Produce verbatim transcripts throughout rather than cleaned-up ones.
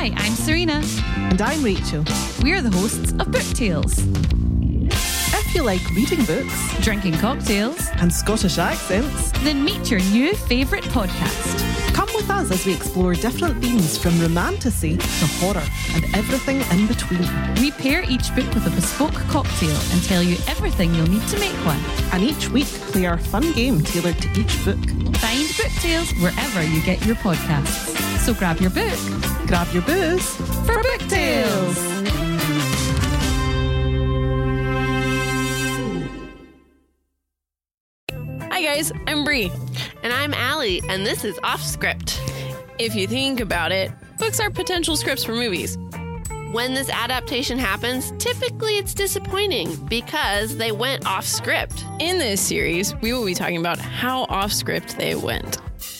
Hi, I'm Serena. And I'm Rachel. We're the hosts of Book Tales. If you like reading books Drinking cocktails, and Scottish accents, then meet your new favourite podcast. come with us as we explore different themes from romantasy to horror and everything in between. We pair each book with a bespoke cocktail and tell you everything you'll need to make one. And each week play our fun game tailored to each book. Find Book Tales wherever you get your podcasts. So grab your book Grab your booze for Book Tales. Hi guys, I'm Bree. And I'm Allie, and this is Off Script. If you think about it, books are potential scripts for movies. When this adaptation happens, typically it's disappointing because they went off script. In this series, we will be talking about how off script they went.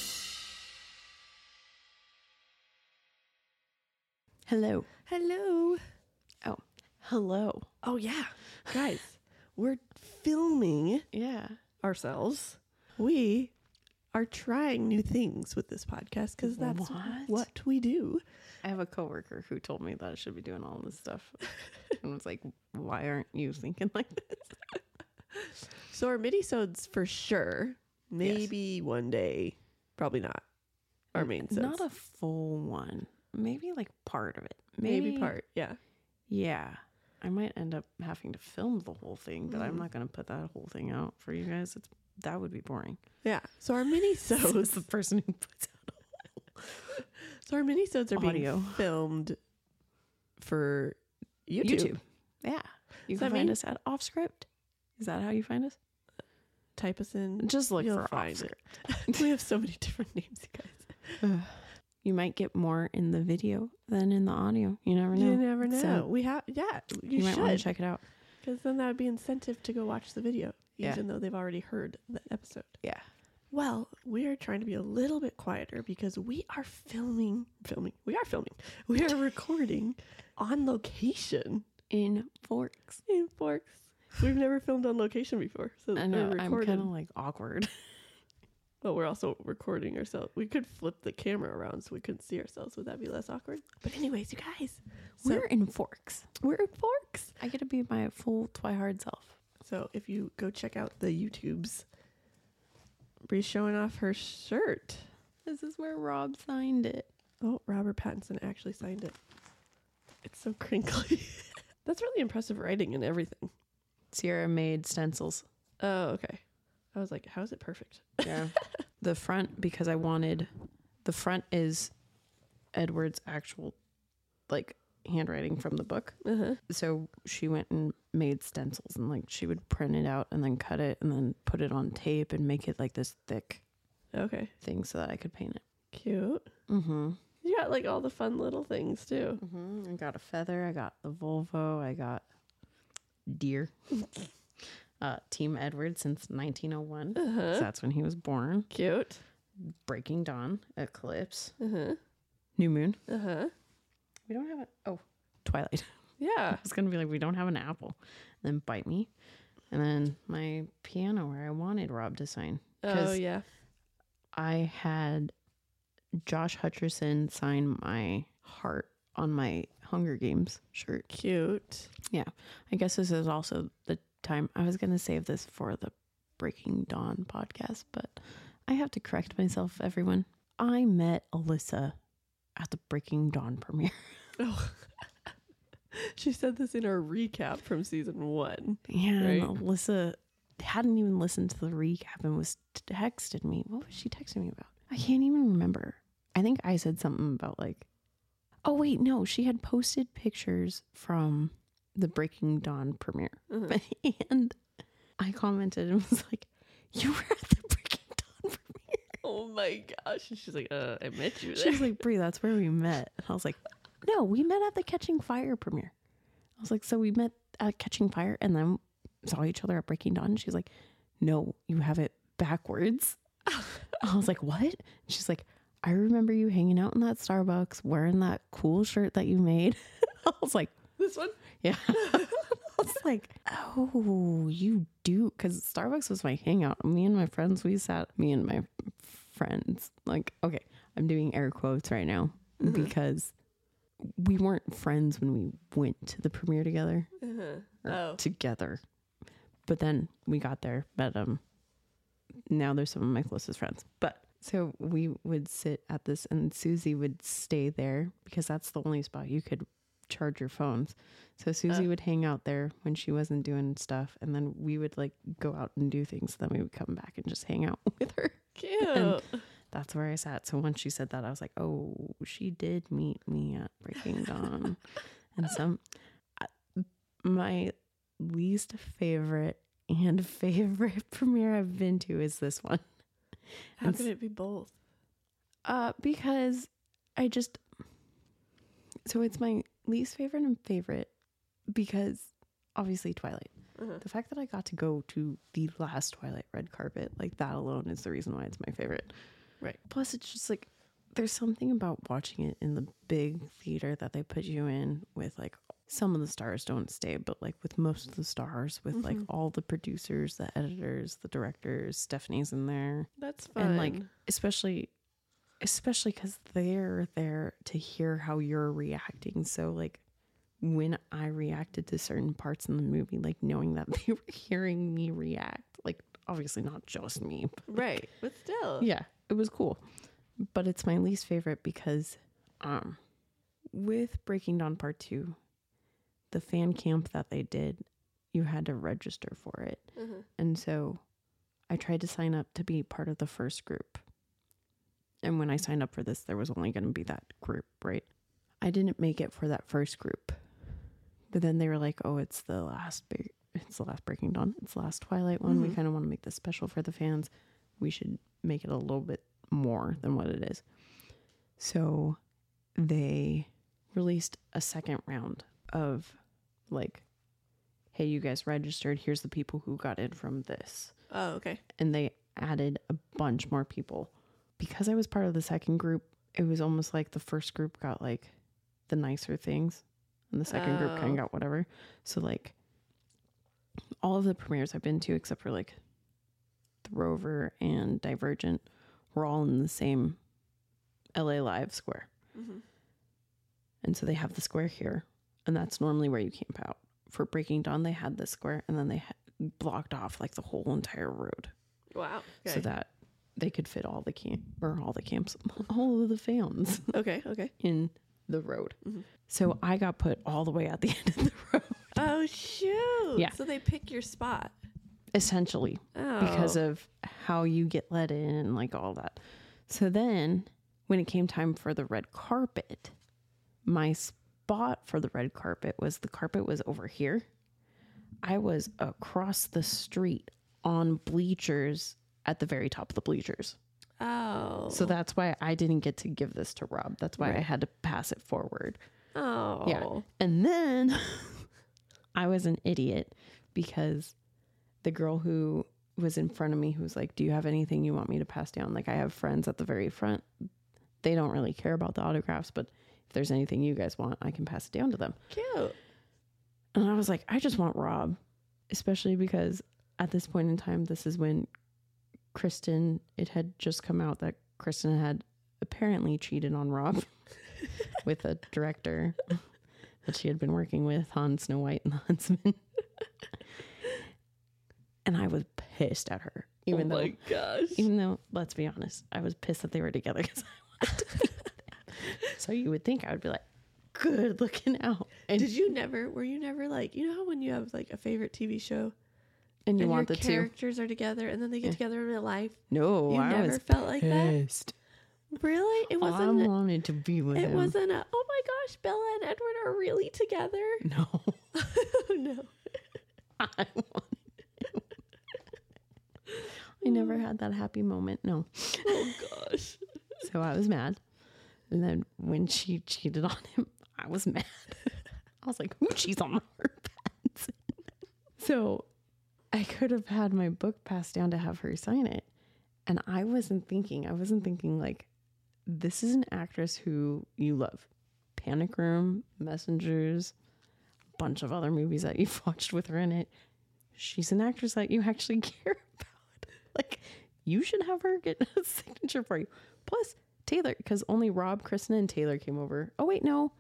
Hello. Hello. Oh, hello. Oh, yeah. Guys, we're filming Yeah. ourselves. We are trying new things with this podcast because that's What? what we do. I have a coworker who told me that I should be doing all this stuff. And was like, why aren't you thinking like this? So our mini-sodes for sure. Maybe one day. Probably not. Our main sodes. Not a full one. Maybe like part of it. Maybe, Maybe part. Yeah. Yeah. I might end up having to film the whole thing, but I'm not going to put that whole thing out for you guys. It's that would be boring. Yeah. So our mini-sodes. It's the person who puts out so our mini-sodes are audio. being filmed for YouTube. YouTube. Yeah. You Does can that find mean- us at Off Script. Is that how you find us? Type us in. Just look You'll for Off find it. Script. We have so many different names, you guys. You might get more in the video than in the audio. You never know. You never know. So we have, yeah, you, you, might want to should, check it out. because then that would be incentive to go watch the video, Yeah. even though they've already heard the episode. Yeah. Well, we are trying to be a little bit quieter because we are filming, filming, we are filming, we are recording on location In Forks. in Forks. We've never filmed on location before, so I know. we're I'm recording. kind of like awkward. But we're also recording ourselves. We could flip the camera around so we couldn't see ourselves. Would that be less awkward? But anyways, you guys, so We're in Forks. we're in Forks. I get to be my full Twihard self. So if you go check out the YouTubes, Bree's showing off her shirt. This is where Rob signed it. Oh, Robert Pattinson actually signed it. It's so crinkly. That's really impressive writing and everything. Sierra made stencils. Oh, okay. I was like, how is it perfect? Yeah. The front, because I wanted, the front is Edward's actual, like, handwriting from the book. Uh-huh. So she went and made stencils and, like, she would print it out and then cut it and then put it on tape and make it, like, this thick Okay. thing so that I could paint it. Cute. Mm-hmm. You got like all the fun little things too. Mm-hmm. I got a feather. I got the Volvo. I got deer. uh, Team Edward since nineteen oh one. Uh-huh. So that's when he was born. Cute. Breaking Dawn, Eclipse, Uh-huh. New Moon. Uh-huh. We don't have it. Oh, Twilight. Yeah. I was going to be like, we don't have an apple. And then Bite Me. And then my piano where I wanted Rob to sign. Oh, 'Cause yeah. I had Josh Hutcherson sign my heart on my Hunger Games shirt. Cute. Yeah. I guess this is also the time I was going to save this for the Breaking Dawn podcast, but I have to correct myself, everyone. I met Alyssa at the Breaking Dawn premiere. Oh. She said this in our recap from season one. And Right. Alyssa hadn't even listened to the recap and was texted me. What was she texting me about? I can't even remember. I think I said something about like, oh wait, no, she had posted pictures from the Breaking Dawn premiere. Uh-huh. And I commented and was like, you were at the Breaking Dawn premiere. Oh my gosh. And she's like, uh, I met you She there. was like, Brie, that's where we met. And I was like, no, we met at the Catching Fire premiere. I was like, so we met at Catching Fire and then saw each other at Breaking Dawn. And she's like, no, you have it backwards. I was like, what? She's like, I remember you hanging out in that Starbucks wearing that cool shirt that you made. I was like, This one? yeah. I was like, oh, you do. Because Starbucks was my hangout. Me and my friends, we sat, me and my friends, like, okay, I'm doing air quotes right now Mm-hmm. because we weren't friends when we went to the premiere together. Uh-huh. Or Oh. together. But then we got there, but um, now they're some of my closest friends. But so we would sit at this, and Susie would stay there because that's the only spot you could charge your phones. So Susie Oh. would hang out there when she wasn't doing stuff, and then we would like go out and do things. Then we would come back and just hang out with her. Cute. And that's where I sat. So once she said that, I was like, oh, she did meet me at Breaking Dawn. And some, I- my least favorite and favorite premiere I've been to is this one. How And can it be both? Uh, because I just, so it's my least favorite and favorite because obviously Twilight. Uh-huh. The fact that I got to go to the last Twilight red carpet, like that alone is the reason why it's my favorite. Right. Plus, it's just like, there's something about watching it in the big theater that they put you in with like, some of the stars don't stay, but like with most of the stars, with like all the producers, the editors, the directors, Stephanie's in there. That's fun. And like, especially, especially because they're there to hear how you're reacting. So like, when I reacted to certain parts in the movie, like knowing that they were hearing me react, like obviously not just me, but right. But still. yeah, it was cool. But it's my least favorite because um, with Breaking Dawn Part two, the fan camp that they did, you had to register for it. Mhm. And so I tried to sign up to be part of the first group. And when I signed up for this, there was only going to be that group, right? I didn't make it for that first group. But then they were like, oh, it's the last big, it's the last Breaking Dawn. It's the last Twilight one. We kind of want to make this special for the fans. We should make it a little bit more than what it is. So they released a second round of like, hey, you guys registered. Here's the people who got in from this. Oh, okay. And they added a bunch more people. Because I was part of the second group, it was almost like the first group got like the nicer things and the second group kind Oh. of got whatever. So like all of the premieres I've been to, except for like The Rover and Divergent, were all in the same L A Live square. Mhm. And so they have the square here, and that's normally where you camp out. For Breaking Dawn, they had this square, and then they ha- blocked off like the whole entire road Wow. so Okay. that they could fit all the camp or all the camps, all of the fans okay. Okay. in the road. Mhm. So I got put all the way at the end of the road, Oh shoot. Yeah. So they pick your spot. essentially, Oh. because of how you get let in and like all that. So then when it came time for the red carpet, my spot for the red carpet was the carpet was over here. I was across the street on bleachers at the very top of the bleachers. Oh. So that's why I didn't get to give this to Rob. That's why I Right. had to pass it forward. Oh. Yeah. And then I was an idiot because the girl who was in front of me, who was like, do you have anything you want me to pass down? Like, I have friends at the very front. They don't really care about the autographs, but if there's anything you guys want, I can pass it down to them. Cute. And I was like, I just want Rob, especially because at this point in time, this is when Kristen, it had just come out that Kristen had apparently cheated on Rob with a director that she had been working with on Snow White and the Huntsman. And I was pissed at her, even oh though, my gosh. even though, let's be honest, I was pissed that they were together because I wanted to be with them. So you would think I would be like, good looking out. And, Did you never, were you never like, you know how when you have like a favorite T V show and you and want your the two? characters are together and then they get together in real life? No, You I never was felt like that? pissed. Really? It I wasn't, wanted to be with it him. wasn't a, oh my gosh, Bella and Edward are really together? No, Oh no. I wanted him. I never had that happy moment. No. Oh gosh. So I was mad. And then when she cheated on him, I was mad. I was like, who cheats on her pets? So I could have had my book passed down to have her sign it. And I wasn't thinking, I wasn't thinking like, this is an actress who you love. Panic Room, Messengers, a bunch of other movies that you've watched with her in it. She's an actress that you actually care about. Like, you should have her get a signature for you. Plus, Taylor, because only Rob, Kristen, and Taylor came over. Oh, wait, no.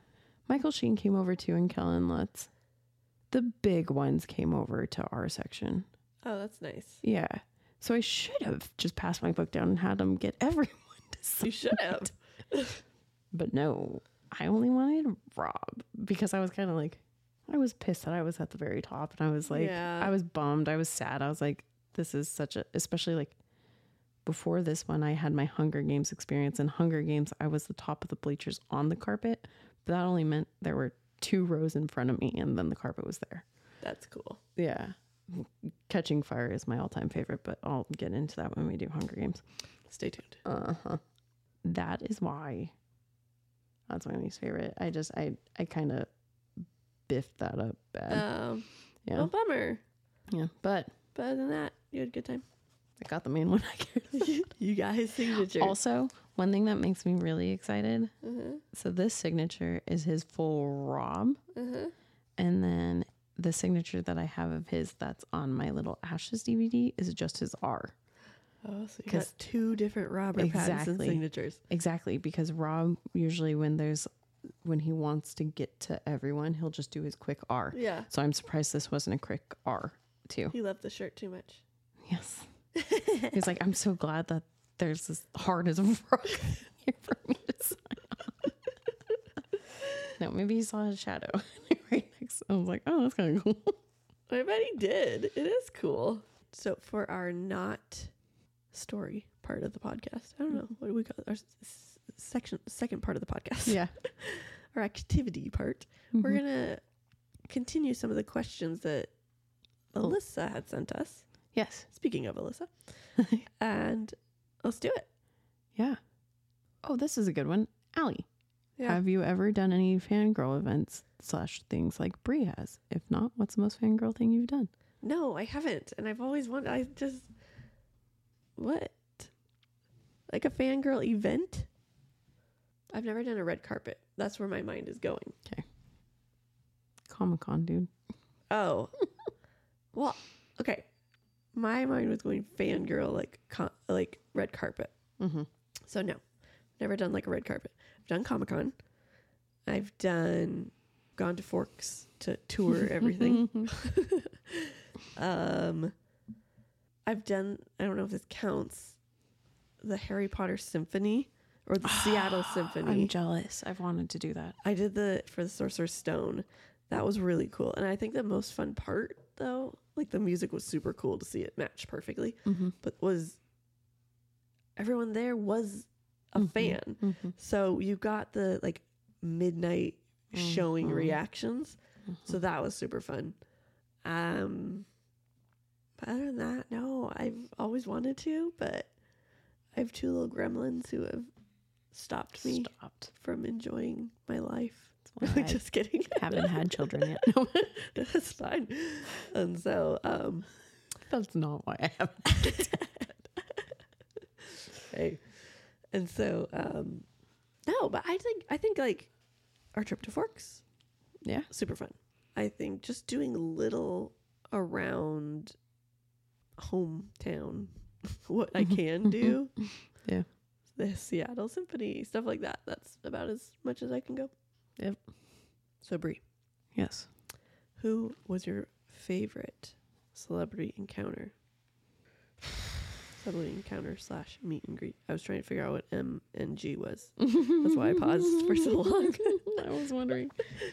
Michael Sheen came over too, and Kellen Lutz. The big ones came over to our section. Oh, that's nice. Yeah. So I should have just passed my book down and had them get everyone to sign You should have. it. But no, I only wanted Rob because I was kind of like, I was pissed that I was at the very top, and I was like, Yeah. I was bummed. I was sad. I was like, this is such a, especially like before this one, I had my Hunger Games experience. In Hunger Games, I was the top of the bleachers on the carpet, but that only meant there were two rows in front of me, and then the carpet was there. That's cool. Yeah. Catching Fire is my all-time favorite, but I'll get into that when we do Hunger Games. Stay tuned. Uh-huh. That is why that's my least favorite. I just, I, I kind of biffed that up bad. Um, yeah. Well, bummer. Yeah. But But other than that, you had a good time. I got the main one I cared about. You guys' signature. Also, one thing that makes me really excited. Uh-huh. So this signature is his full Rob. Uh-huh. And then the signature that I have of his that's on my little Ashes D V D is just his R. Oh, so you 'Cause- got two different Robert Pattinson Exactly. signatures. Exactly, because Rob usually when there's when he wants to get to everyone, he'll just do his quick R. Yeah. So I'm surprised this wasn't a quick R too. He loved the shirt too much. Yes. He's like, I'm so glad that there's this hard as a rock here for me to sign on. No, maybe he saw his shadow right next. I was like, oh, that's kind of cool. I bet he did. It is cool. So for our not story part of the podcast, I don't know what do we call it? Our s- s- section, second part of the podcast. Yeah. Our activity part. We're gonna continue some of the questions that Alyssa had sent us. Yes. Speaking of Alyssa, and let's do it. Yeah. Oh, this is a good one. Allie, Yeah. have you ever done any fangirl events slash things like Brie has? If not, what's the most fangirl thing you've done? No, I haven't, and I've always wanted. I just what like a fangirl event. I've never done a red carpet. That's where my mind is going. Comic-Con, dude. Oh, well, okay. My mind was going fangirl, like con- like red carpet. Mm-hmm. So no, never done like a red carpet. I've done Comic Con. I've done gone to Forks to tour everything. um, I've done. I don't know if this counts. The Harry Potter Symphony or the Seattle Symphony. I'm jealous. I've wanted to do that. I did the for the Sorcerer's Stone. That was really cool. And I think the most fun part though, like the music was super cool to see it match perfectly, Mm-hmm. but was everyone there was a Mm-hmm. fan. Mm-hmm. So you got the like midnight showing Mhm. reactions. So that was super fun. Um but other than that, no, I've always wanted to, but I have two little gremlins who have stopped me Stopped. from enjoying my life. That's why I Just kidding. haven't had children yet. No, That's fine. And so, um, that's not why I haven't. hey, and so, um, no, but I think I think like our trip to Forks, Yeah. super fun. I think just doing little around hometown, what I can do. Yeah. The Seattle Symphony, stuff like that. That's about as much as I can go. Yep. So, Brie, Yes. who was your favorite celebrity encounter? Celebrity encounter slash meet and greet. I was trying to figure out what M and G was. That's why I paused for so long. I was wondering.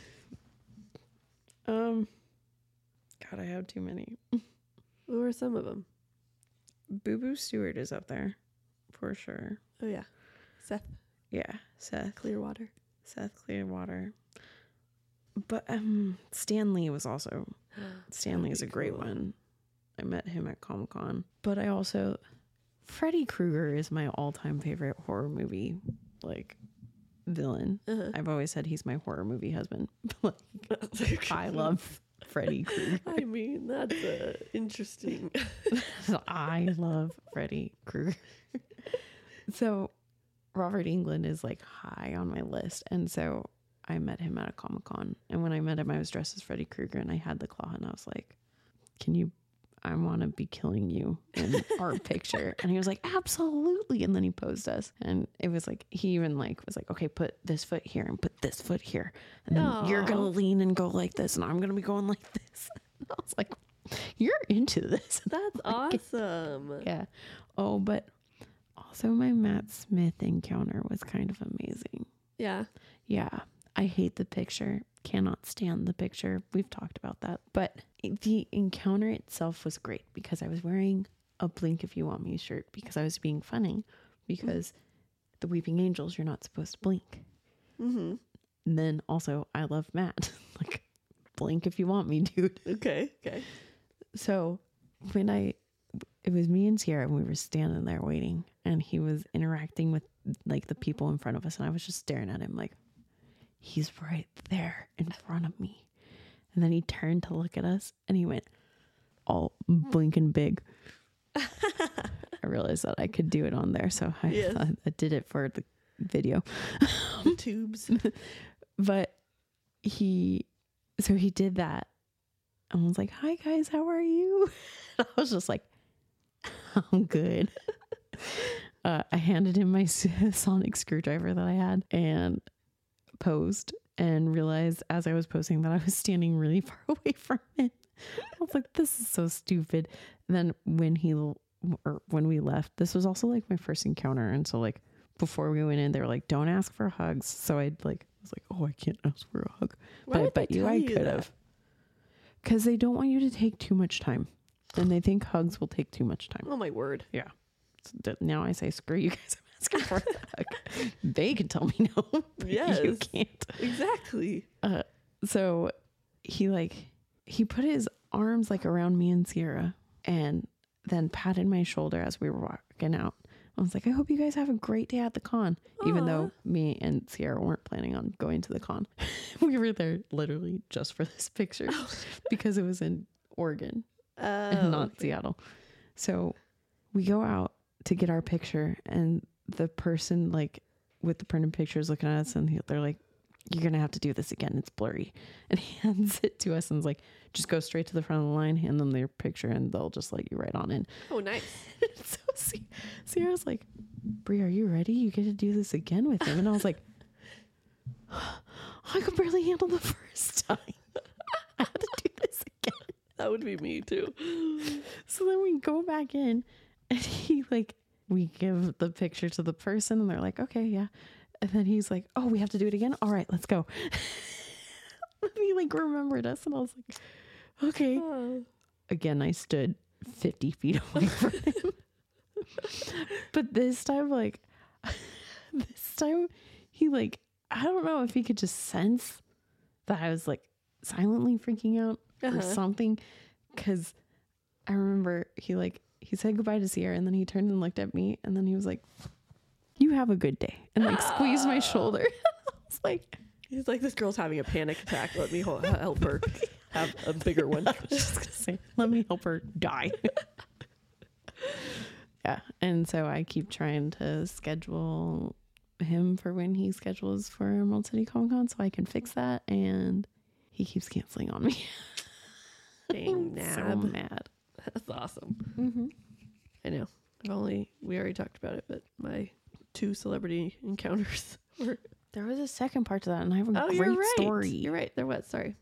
Um, God, I have too many. What were some of them? Boo Boo Stewart is up there for sure. Oh, yeah. Seth Yeah, Seth. Clearwater. Seth Clearwater. But um, Stanley was also. Stanley is a That'd be great cool. one. I met him at Comic Con. But I also, Freddy Krueger is my all-time favorite horror movie, like, villain. Uh-huh. I've always said he's my horror movie husband. Like, I love Freddy Krueger. I mean, that's uh, interesting. So I love Freddy Krueger. So Robert Englund is like high on my list. And so I met him at a Comic Con. And when I met him, I was dressed as Freddy Krueger and I had the claw and I was like, can you, I want to be killing you in our picture. And he was like, absolutely. And then he posed us. And it was like, he even like was like, okay, put this foot here and put this foot here. And then Aw. you're going to lean and go like this. And I'm going to be going like this. And I was like, you're into this. That's awesome. Yeah. Oh, but also my Matt Smith encounter was kind of amazing. Yeah. Yeah. I hate the picture. Cannot stand the picture. We've talked about that. But the encounter itself was great because I was wearing a Blink If You Want Me shirt because I was being funny because the Weeping Angels, you're not supposed to blink. Mm-hmm. And then also, I love Matt. Like, blink if you want me, dude. Okay. Okay. So when I, it was me and Sierra, and we were standing there waiting, and he was interacting with like the people in front of us, and I was just staring at him like, he's right there in front of me. And then he turned to look at us, and he went all blinking big. I realized that I could do it on there, so I, Yes. thought I did it for the video. The tubes. But he, so he did that. And I was like, hi guys, how are you? I was just like, I'm good. uh, I handed him my sonic screwdriver that I had and posed and realized as I was posing that I was standing really far away from him. I was like, this is so stupid. And then when he, or when we left, this was also like my first encounter. And so like before we went in, they were like, don't ask for hugs. So I'd like, I was like, oh, I can't ask for a hug. Why But I would they bet you tell I you could that? have. Because they don't want you to take too much time. And they think hugs will take too much time. Oh my word. Yeah. So th- now I say, screw you guys. I'm asking for a hug. They can tell me no. But you Yes. can't. Exactly. Uh, so he like, he put his arms like around me and Sierra and then patted my shoulder as we were walking out. I was like, I hope you guys have a great day at the con. Even though me and Sierra weren't planning on going to the con. We were there literally just for this picture because it was in Oregon Oh, and not okay. Seattle. So we go out to get our picture and the person like with the printed pictures looking at us and he, they're like, you're going to have to do this again. It's blurry. And he hands it to us and is like, just go straight to the front of the line, hand them their picture and they'll just let you right on in. Oh, nice. So Se- Sierra's like, Brie, are you ready? You get to do this again with him. And I was like, I could barely handle the first time. I had to do this again. That would be me too. So then we go back in and he like, we give the picture to the person and they're like, okay, yeah. And then he's like, oh, we have to do it again? All right, let's go. And he like remembered us and I was like, okay. Oh. Again, I stood fifty feet away from him. But this time, like, this time he like, I don't know if he could just sense that I was like silently freaking out or Uh-huh. something. Cause I remember he like, he said goodbye to Sierra and then he turned and looked at me and then he was like, you have a good day. And like squeezed my shoulder. I was like, He's like, this girl's having a panic attack. Let me hol- help her have a bigger one. I was just gonna say, let me help her die. Yeah. And so I keep trying to schedule him for when he schedules for Emerald City Comic Con so I can fix that. And he keeps canceling on me. Dang, I'm so nab. mad. That's awesome. Mm-hmm. I know. I've only, we already talked about it, but my two celebrity encounters were. There was a second part to that, and I have a Oh, great you're right. story. You're right. There was. Sorry.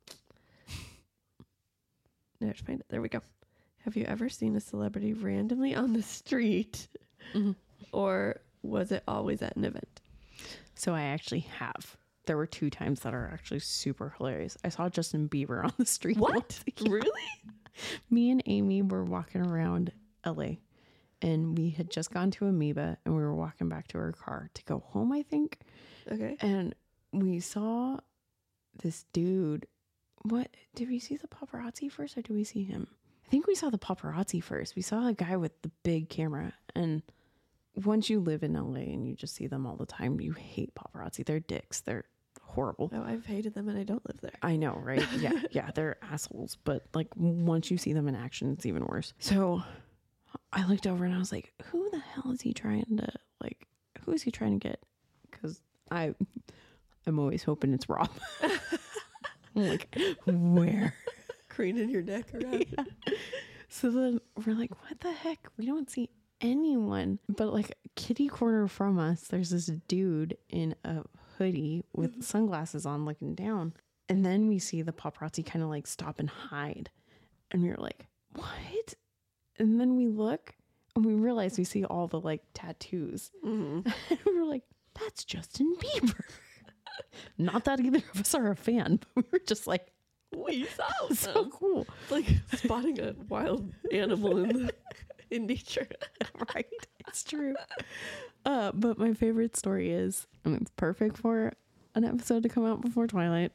Now I have to find it. There we go. Have you ever seen a celebrity randomly on the street? Mhm. Or was it always at an event? So I actually have. There were two times that are actually super hilarious. I saw Justin Bieber on the street. once. Yeah. Really? Me and Amy were walking around L A and we had just gone to Amoeba and we were walking back to our car to go home, I think. Okay. And we saw this dude. What did we see the paparazzi first or did we see him? I think we saw the paparazzi first. We saw a guy with the big camera. And once you live in L A and you just see them all the time, you hate paparazzi. They're dicks. They're horrible. Oh, I've hated them and I don't live there. I know, right? Yeah, yeah, they're assholes. But like once you see them in action, it's even worse. So I looked over and I was like, who the hell is he trying to like, who is he trying to get? Because I, I'm always hoping it's Rob. I'm like, where? Craning your neck around. Yeah. So then we're like, what the heck? We don't see anyone. But like kitty corner from us, there's this dude in a hoodie with sunglasses on looking down. And then we see the paparazzi kind of like stop and hide. And we were like, what? And then we look and we realize we see all the like tattoos. Mm-hmm. And we were like, that's Justin Bieber. Not that either of us are a fan, but we were just like, We saw so them. cool. Like spotting a wild animal in the, in nature. Right. It's true. Uh, but my favorite story is, and it's perfect for an episode to come out before Twilight.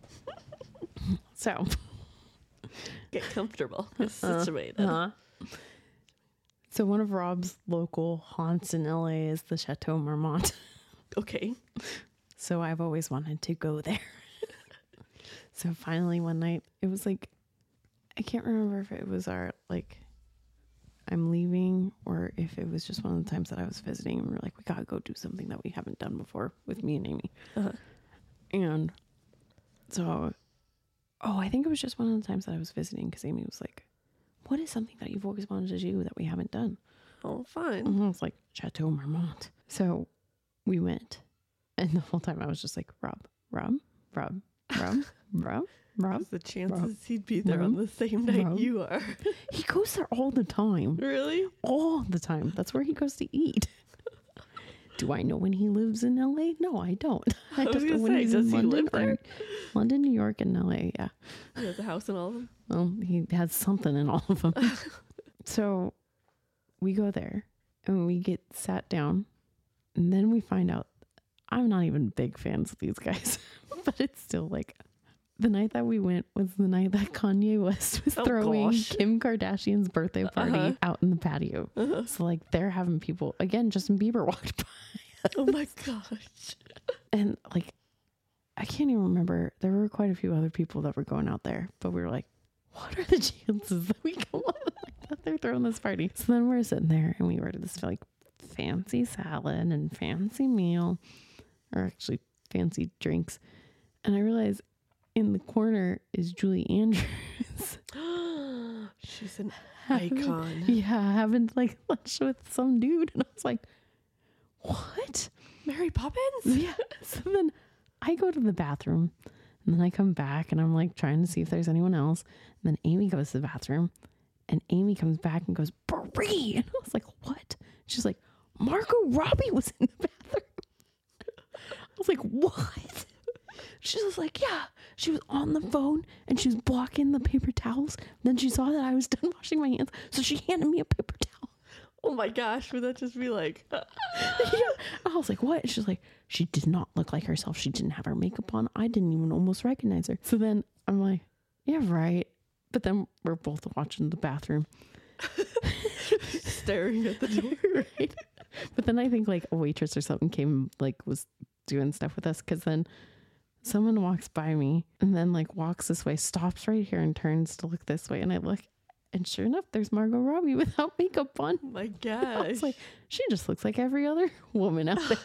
So Get comfortable. Get situated. uh, so one of Rob's local haunts in L A is the Chateau Marmont. Okay. So I've always wanted to go there. So finally one night, it was like, I can't remember if it was our, like, I'm leaving or if it was just one of the times that I was visiting and we were like, we gotta go do something that we haven't done before with me and Amy. Uh-huh. And so, oh, I think it was just one of the times that I was visiting because Amy was like, what is something that you've always wanted to do that we haven't done? Oh, fine. And I was like, Chateau Marmont. So we went. And the whole time I was just like, Rob, Rob, Rob, Rob, Rob, Rob. What's the chances Rob, he'd be there Rob, on the same night Rob. you are? He goes there all the time. Really? All the time. That's where he goes to eat. Do I know when he lives in L A? No, I don't. I, I was just know gonna when say, he's does in he London live there? or London, New York, and L A. Yeah. He has a house and all of them. Well, he has something in all of them. So we go there and we get sat down and then we find out I'm not even big fans of these guys, but it's still like the night that we went was the night that Kanye West was Oh, throwing gosh. Kim Kardashian's birthday party Uh-huh. out in the patio. Uh-huh. So like they're having people, again, Justin Bieber walked by Oh my gosh. and like, I can't even remember. There were quite a few other people that were going out there, but we were like, what are the chances that we go on like that they're throwing this party? So then we're sitting there and we ordered this like fancy salad and fancy meal, or actually fancy drinks. And I realized in the corner is Julie Andrews. She's an icon. Yeah, having like lunch with some dude. And I was like, what? Mary Poppins? Yeah. So then I go to the bathroom and then I come back and I'm like trying to see if there's anyone else. And then Amy goes to the bathroom and Amy comes back and goes, Brie. And I was like, what? She's like, Margot Robbie was in the bathroom. I was like, what? She was like, yeah, she was on the phone and she was blocking the paper towels. Then she saw that I was done washing my hands. So she handed me a paper towel. Oh my gosh, would that just be like, Yeah. I was like, what? She's like, she did not look like herself. She didn't have her makeup on. I didn't even almost recognize her. So then I'm like, yeah, right. But then we're both watching the bathroom. staring at the door? Right. But then I think like a waitress or something came, like was doing stuff with us. Cause then someone walks by me and then like walks this way, stops right here and turns to look this way. And I look and sure enough, there's Margot Robbie without makeup on. Oh my I gosh. was like, she just looks like every other woman out there.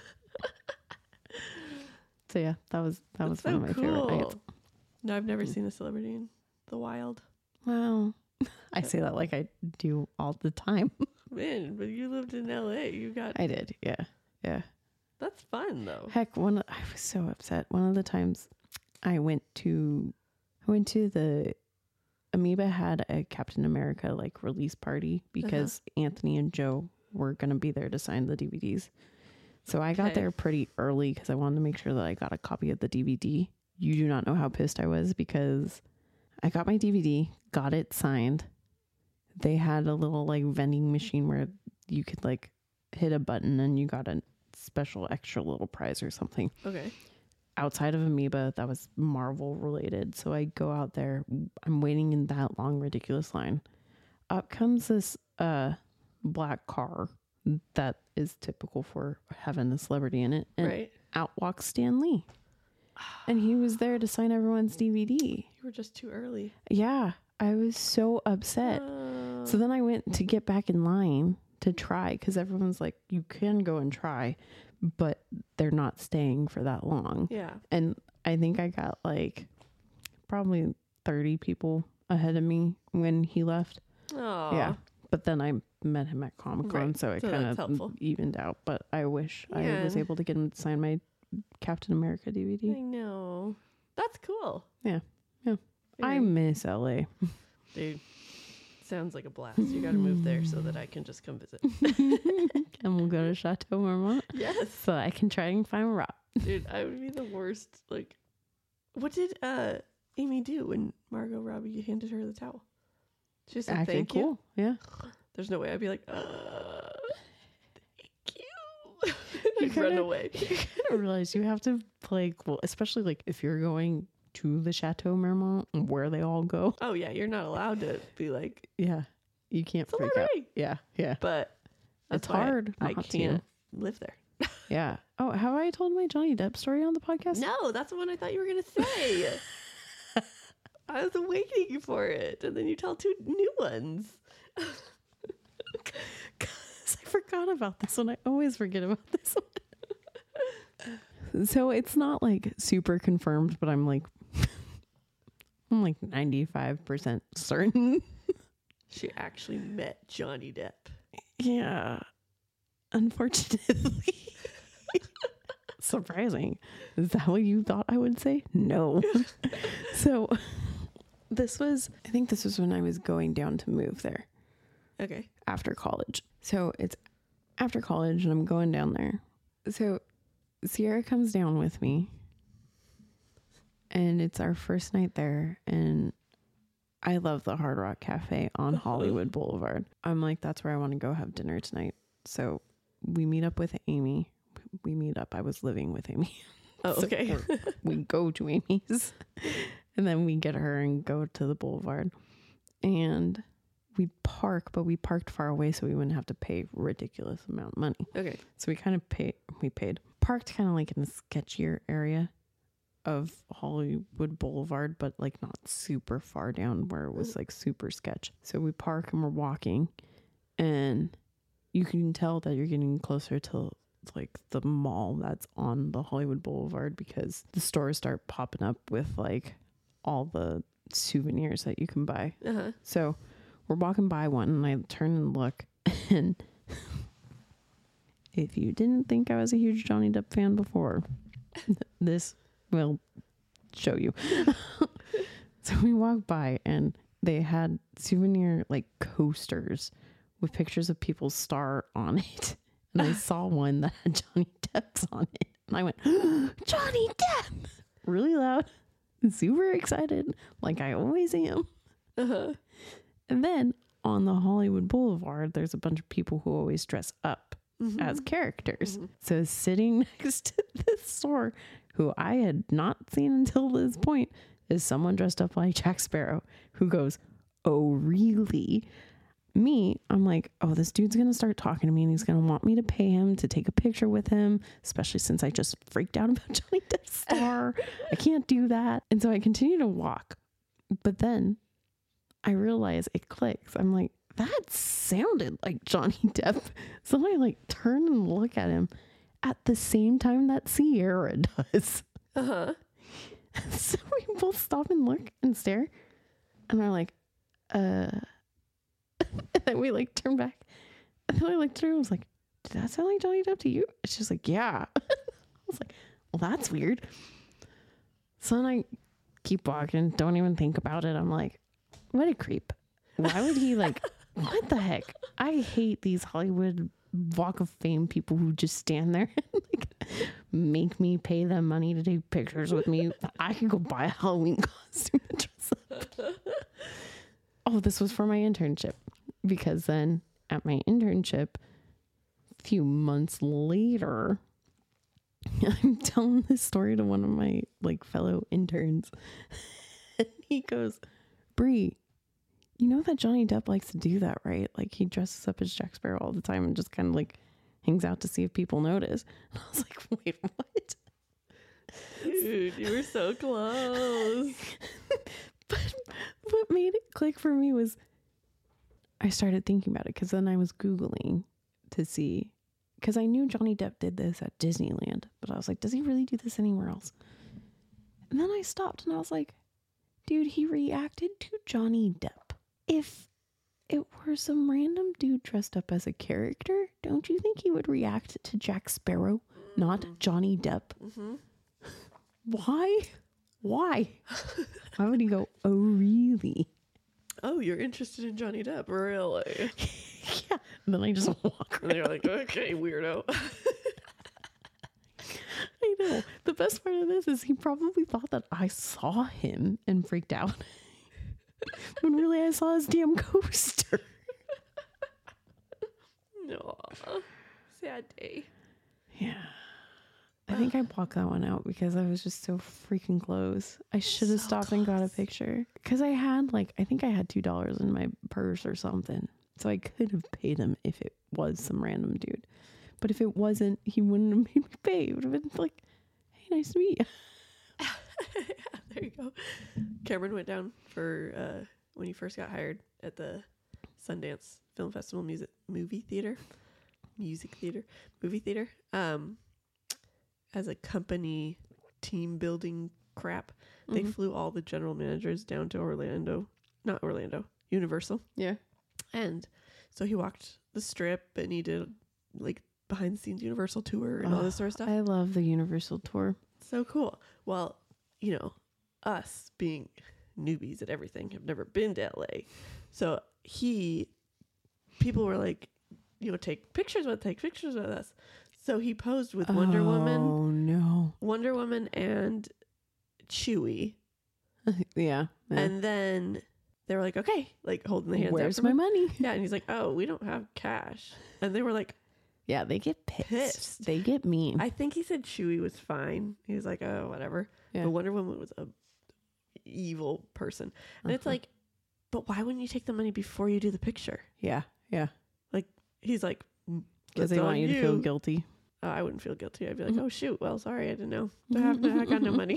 So yeah, that was that was That's one so of my favorite cool. nights. No, I've never seen a celebrity in the wild. Wow. I say that like I do all the time. Man, but you lived in L A. You got I did, yeah. Yeah. that's fun though. Heck, one I was so upset. One of the times I went to I went to the Amoeba had a Captain America like release party because Anthony and Joe were gonna be there to sign the D V Ds. So I got Okay. there pretty early because I wanted to make sure that I got a copy of the D V D. You do not know how pissed I was because I got my D V D, got it signed. They had a little like vending machine where you could like hit a button and you got a special extra little prize or something. Okay. Outside of Amoeba, that was Marvel related. So I go out there. I'm waiting in that long, ridiculous line. Up comes this uh, black car that is typical for having a celebrity in it. And Right. out walks Stan Lee. And he was there to sign everyone's D V D. You were just too early. Yeah, I was so upset. Uh, So then I went to get back in line to try because everyone's like, you can go and try, but they're not staying for that long. yeah. And I think I got like probably thirty people ahead of me when he left. Oh, Yeah. But then I met him at Comic Con, Right. so it So kind that's of helpful. evened out. But I wish I Yeah. was able to get him to sign my Captain America D V D. I know. That's cool. Yeah. Yeah. I miss L A. Dude, sounds like a blast. You got to move there so that I can just come visit. And we'll go to Chateau Marmont Yes. so I can try and find Rob. Dude, I would be the worst. Like, what did uh Amy do when Margot Robbie handed her the towel? She said, Acting thank you. cool. Yeah. There's no way I'd be like, uh, thank you. You I'd run kinda- away. You kind of realize you have to play cool, especially like if you're going to the Chateau Marmont where they all go. Oh, yeah, you're not allowed to be like, Yeah. You can't freak out. celebrity. Yeah. Yeah. But that's It's why hard I not to. can't live there. Yeah. Oh, have I told my Johnny Depp story on the podcast? No, that's the one I thought you were going to say. I was waiting for it. And then you tell two new ones. Because I forgot about this one. I always forget about this one. So it's not like super confirmed, but I'm like, I'm like ninety-five percent certain. She actually met Johnny Depp. Yeah. Unfortunately. Surprising. Is that what you thought I would say? No. So this was, I think this was when I was going down to move there Okay. after college. So it's after college and I'm going down there. So Sierra comes down with me and it's our first night there. And I love the Hard Rock Cafe on Hollywood Boulevard. I'm like, that's where I want to go have dinner tonight. So we meet up with Amy. We meet up. I was living with Amy. Oh, So okay. we're- we go to Amy's and then we get her and go to the boulevard and we park, but we parked far away so we wouldn't have to pay ridiculous amount of money. Okay. So we kind of paid, we paid, parked kind of like in a sketchier area of Hollywood Boulevard, but like not super far down where it was like super sketch. So we park and we're walking and you can tell that you're getting closer to like the mall that's on the Hollywood Boulevard because the stores start popping up with like all the souvenirs that you can buy. Uh-huh. So we're walking by one and I turn and look and if you didn't think I was a huge Johnny Depp fan before, this will show you. So we walk by and they had souvenir like coasters with pictures of people's star on it. And I saw one that had Johnny Depp's on it. And I went, Johnny Depp! Really loud, super excited, like I always am. Uh-huh. And then on the Hollywood Boulevard, there's a bunch of people who always dress up Mm-hmm. as characters. So sitting next to this store, who I had not seen until this point, is someone dressed up like Jack Sparrow who goes, oh, really? Me, I'm like, oh, this dude's going to start talking to me and he's going to want me to pay him to take a picture with him, especially since I just freaked out about Johnny Depp's star. I can't do that. And so I continue to walk. But then I realize it clicks. I'm like, that sounded like Johnny Depp. So I like turn and look at him at the same time that Sierra does. Uh-huh. So we both stop and look and stare. And we're like, uh... and then we like turn back. And then I looked at her and was like, did that sound like Johnny Depp to you? And she's like, yeah. I was like, well, that's weird. So then I keep walking, don't even think about it. I'm like, what a creep. Why would he like, what the heck? I hate these Hollywood Walk of Fame people who just stand there and like make me pay them money to take pictures with me. I could go buy a Halloween costume and dress up. Oh, this was for my internship because then at my internship, a few months later, I'm telling this story to one of my like fellow interns and he goes, Bree, you know that Johnny Depp likes to do that, right? Like he dresses up as Jack Sparrow all the time and just kind of like hangs out to see if people notice. And I was like, wait, what? Dude, you were so close. But what made it click for me was I started thinking about it because then I was Googling to see, because I knew Johnny Depp did this at Disneyland, but I was like, does he really do this anywhere else? And then I stopped and I was like, dude, he reacted to Johnny Depp. If it were some random dude dressed up as a character, don't you think he would react to Jack Sparrow, not Johnny Depp? Mm-hmm. Why? Why? Why would he go, oh, really? Oh, you're interested in Johnny Depp, really? Yeah. And then I just walk And you're like, okay, weirdo. I know. The best part of this is he probably thought that I saw him and freaked out. When really I saw his damn coaster. No. Sad day. Yeah. I think I blocked that one out because I was just so freaking close. I should have So stopped and got a close. picture. Because I had like, I think I had two dollars in my purse or something. So I could have paid him if it was some random dude. But if it wasn't, he wouldn't have made me pay. It would have been like, hey, nice to meet you. Yeah, there you go. Cameron went down for uh, when he first got hired at the Sundance Film Festival music movie theater, music theater, movie theater. Um, as a company team building crap, they Mhm. flew all the general managers down to Orlando, not Orlando, Universal, Yeah. and so he walked the strip and he did like behind the scenes Universal tour and all this sort of stuff. I love the Universal tour. So cool. Well, you know, us being newbies at everything have never been to L A. So he, people were like, you know, take pictures with, take pictures with us. So he posed with Wonder Woman, Oh, no. Wonder Woman and Chewie. Yeah. yeah. And then they were like, okay, like holding the hands out Where's for my me. money? Yeah. And he's like, oh, we don't have cash. And they were like, Yeah, they get pissed. Pissed. They get mean. I think he said Chewie was fine. He was like, oh, whatever. Yeah. But Wonder Woman was a evil person. And it's Uh-huh. like, but why wouldn't you take the money before you do the picture? yeah. Yeah. Like, he's like, Because "That's they on want you to feel guilty. Oh, I wouldn't feel guilty. I'd be like, Mhm. oh, shoot. Well, sorry. I didn't know. I, have no, I got no money.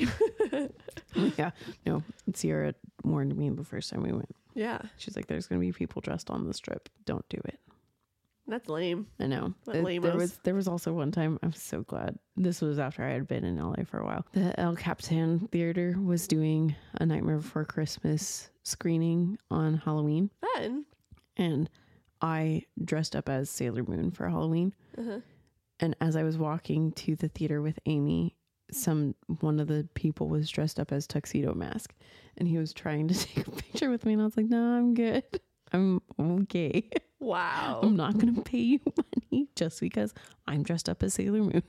Yeah. No, Sierra warned me the first time we went. Yeah. She's like, there's going to be people dressed on the strip. Don't do it. That's lame. I know. What It- there lamos. was there was also one time, I'm so glad. This was after I had been in L A for a while. The El Capitan Theater was doing a Nightmare Before Christmas screening on Halloween. Fun. And I dressed up as Sailor Moon for Halloween. Uh-huh. And as I was walking to the theater with Amy, some one of the people was dressed up as Tuxedo Mask, and he was trying to take a picture with me, and I was like, "No, I'm good. I'm okay. Wow. I'm not gonna pay you money just because I'm dressed up as Sailor Moon."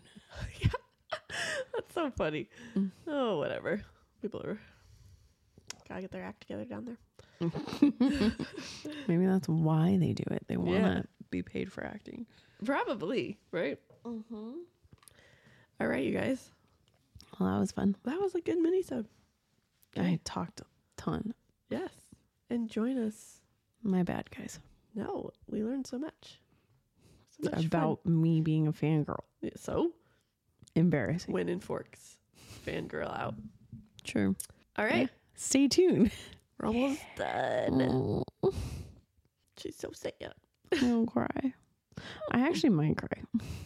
That's so funny. Mm. Oh, whatever. People are gotta get their act together down there. Maybe that's why they do it. They want to Yeah. be paid for acting. Probably, right? Mm-hmm. All right, you guys. Well, that was fun. That was a good mini-sode. I talked a ton. Yes. And join us. My bad, guys. No, we learned so much. So much About me being a fangirl. fun. Yeah, so, Embarrassing. Win in Forks. Fangirl out. True. All right. Stay tuned. We're almost done. Oh, She's so sad. don't cry. I actually might cry.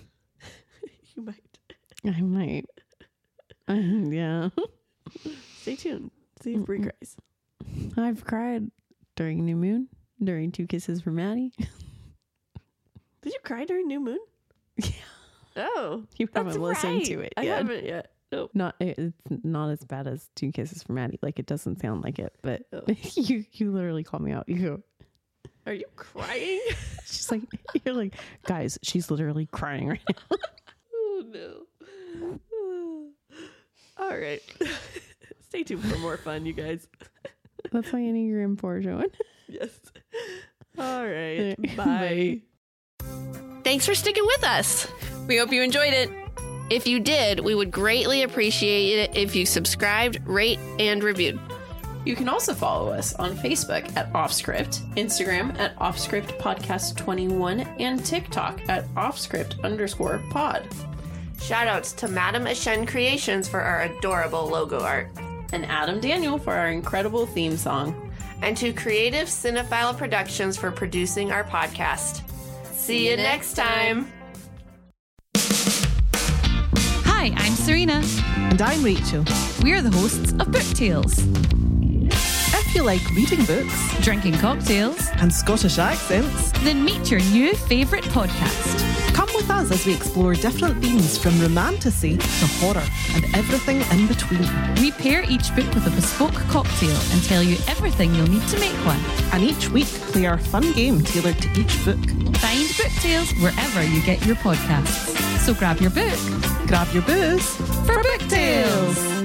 You might. I might. Um, yeah. Stay tuned. See if Brie Mm-mm. cries. I've cried during New Moon, during Two Kisses from Maddie. Did you cry during New Moon? Yeah. Oh. You that's haven't listened right. to it I yet. haven't yet. Nope. Not it's not as bad as Two Kisses from Maddie. Like, it doesn't sound like it, but Oh. you you literally call me out. You go, Are you crying? she's like, you're like, guys, she's literally crying right now. Oh, no. All right. Stay tuned for more fun, you guys. That's my Enneagram four showing. Yes. All right. Bye. Bye. Thanks for sticking with us. We hope you enjoyed it. If you did, we would greatly appreciate it if you subscribed, rate, and reviewed. You can also follow us on Facebook at Offscript, Instagram at Offscript Podcast twenty-one, and TikTok at Offscript underscore pod. Shoutouts to Madame Ashen Creations for our adorable logo art. And Adam Daniel for our incredible theme song. And to Creative Cinephile Productions for producing our podcast. See you next time. Hi, I'm Serena. And I'm Rachel. We are the hosts of Book Tales. If if you like reading books Drinking cocktails, and Scottish accents, then meet your new favourite podcast. come with us as we explore different themes from romantasy to horror and everything in between. We pair each book with a bespoke cocktail and tell you everything you'll need to make one. And each week, play our fun game tailored to each book. Find Book Tales wherever you get your podcasts. So grab your book Grab your booze for Book Tales.